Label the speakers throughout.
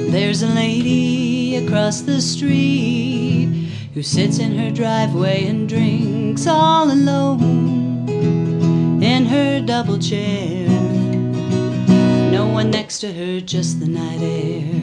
Speaker 1: There's a lady across the street who sits in her driveway and drinks all alone in her double chair. No one next to her, just the night air.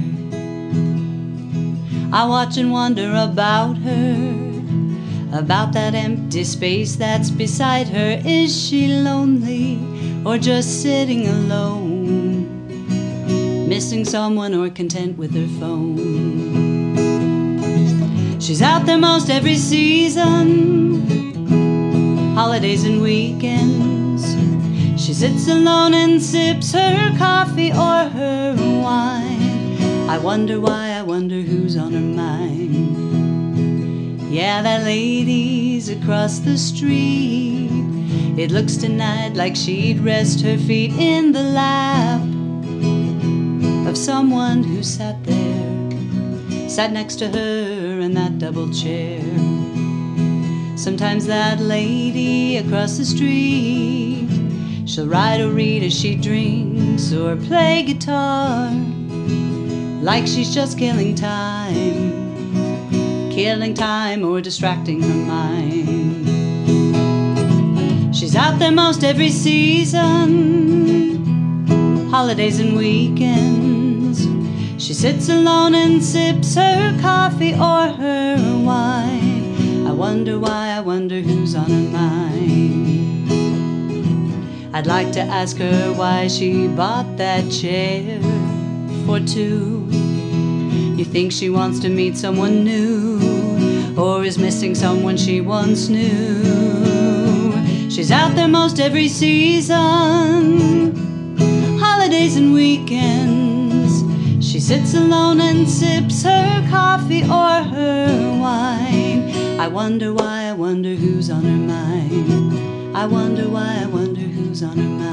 Speaker 1: I watch and wonder about her, about that empty space that's beside her. Is she lonely or just sitting alone, missing someone or content with her phone? She's out there most every season, holidays and weekends. She sits alone and sips her coffee or her wine. I wonder why, I wonder who's on her mind. Yeah, that lady's across the street. It looks tonight like she'd rest her feet in the lap of someone who sat there, sat next to her in that double chair. Sometimes that lady across the street, she'll write or read as she drinks or play guitar, like she's just killing time or distracting her mind. She's out there most every season, holidays and weekends. She sits alone and sips her coffee or her wine. I wonder why, I wonder who's on her mind. I'd like to ask her why she bought that chair for two. You think she wants to meet someone new, or is missing someone she once knew? She's out there most every season, holidays and weekends. She sits alone and sips her coffee or her wine. I wonder why, I wonder who's on her mind. I wonder why, I wonder who's on her mind.